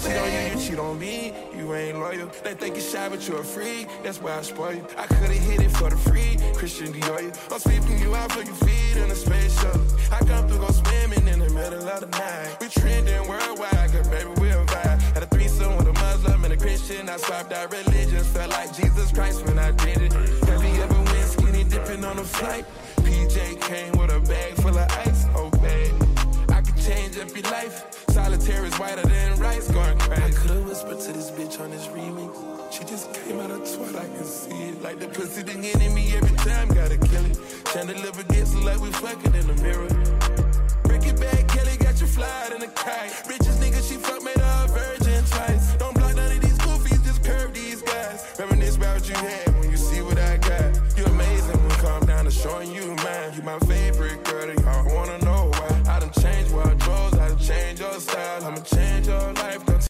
cheat on you, you cheat on me. You ain't loyal. They think you shy, but you're a freak. That's why I spoil you. I could've hit it for the free. Christian Dior, I'm sweeping you out for your feet in a space shuttle. I come through, go swimming in the middle of the night. We trending worldwide, cause baby, we'll vibe. Had a threesome with a Muslim and a Christian. I swapped out religions. Felt like Jesus Christ when I did it. Have you ever went skinny dipping on a flight? PJ came with a bag full of ice. Oh, bad. I could change up your life. Solitaire is whiter than rice, going crazy. I could've whispered to this bitch on this remix. She just came out of twat, I can see it. Like the pussy the enemy every time, gotta kill it. Chandelier gets like we fucking in the mirror. Break it back, Kelly got you flying in a kite. Richest nigga she fuck, man,